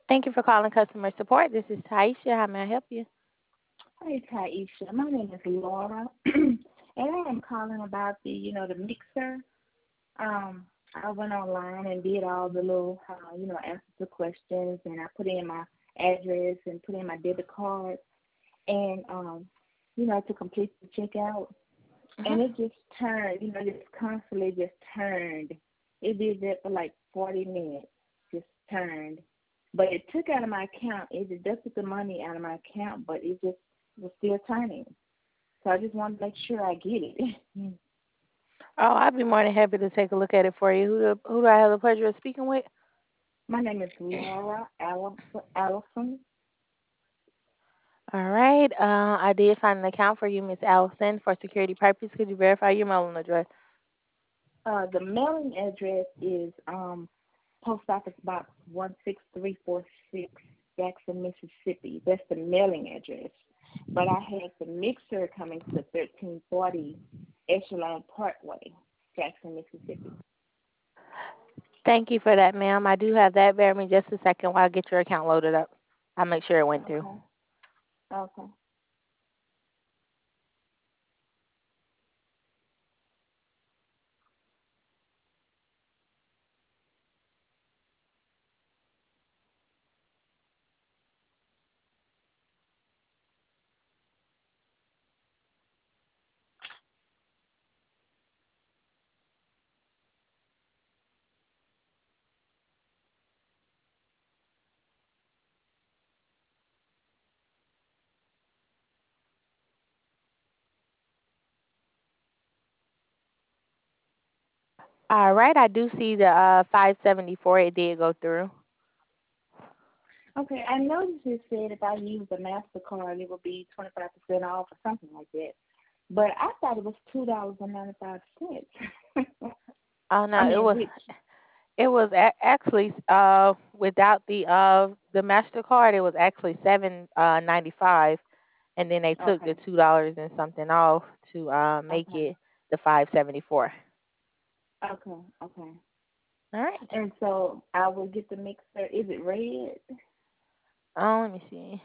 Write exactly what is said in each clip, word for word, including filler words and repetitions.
Thank you for calling customer support. This is Taisha. How may I help you? Hi, Taisha. My name is Laura, and I am calling about the, you know, the mixer. Um, I went online and did all the little, uh, you know, answers to questions, and I put in my address and put in my debit card, and um, you know, to complete the checkout, hmm and it just turned, you know, just constantly just turned. It did that for like forty minutes, just turned. But it took out of my account. It deducted the money out of my account, but it just was still turning. So I just wanted to make sure I get it. Oh, I'd be more than happy to take a look at it for you. Who do, who do I have the pleasure of speaking with? My name is Laura Allison. All right. Uh, I did find an account for you, Miss Allison. For security purposes, could you verify your mailing address? Uh, the mailing address is um, Post Office Box one six three four six, Jackson, Mississippi. That's the mailing address. But I had the mixer coming to thirteen forty Echelon Parkway, Jackson, Mississippi. Thank you for that, ma'am. I do have that. Bear me just a second while I get your account loaded up. I'll make sure it went through. Okay. Okay. All right. I do see the uh, five seventy-four. It did go through. Okay. I noticed it said if I use the MasterCard, it would be twenty-five percent off or something like that. But I thought it was two dollars and ninety-five cents. Oh I no, it mean, was which it was a- actually uh without the uh the Mastercard, it was actually seven uh ninety five, and then they took okay, the two dollars and something off to uh make okay, it the five seventy four. okay, okay. All right. And so I will get the mixer. Is it red? Oh, let me see.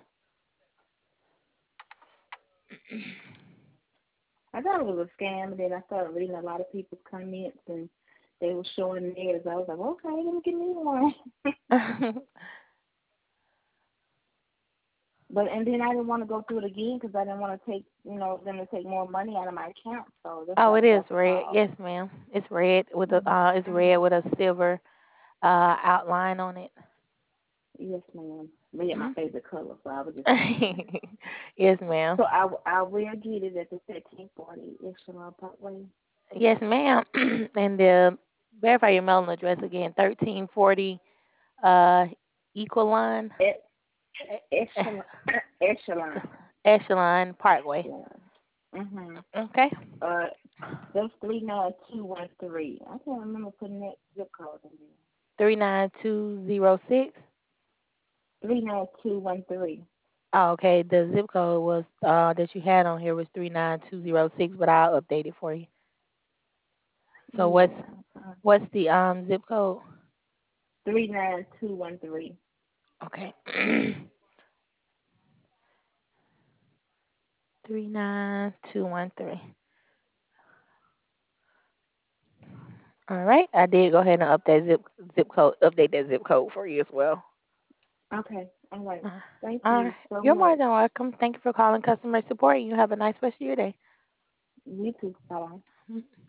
I thought it was a scam, and then I started reading a lot of people's comments, and they were showing theirs. I was like, okay, let me get me one. But and then I didn't want to go through it again because I didn't want to take, you know, them to take more money out of my account. So that's Oh, why I it is tried to red. call. Yes, ma'am. It's red with a uh it's red Mm-hmm. with a silver uh outline on it. Yes, ma'am. Red, my Mhm. favorite color, so I was just wondering. Yes, ma'am. So I, I will get it at the thirteen forty Echelon Parkway. Yes, ma'am. And the verify your mailing address again. Thirteen forty uh Equaline E- E- E- Echelon, Echelon. Echelon Parkway. Yeah. Mhm. Okay. Uh, that's three nine two one three. I can't remember putting that zip code in there. Three nine two zero six. Three nine two one three. Oh, okay. The zip code was uh that you had on here was three nine two zero six, but I'll update it for you. So what's Yeah. Uh, what's the um zip code? three nine two one three. Okay. Three nine two one three. All right. I did go ahead and update zip zip code update that zip code for you as well. Okay. All right. Uh, Thank all right. you so You're more much. than welcome. Thank you for calling customer support. You have a nice rest of your day. You too. Bye.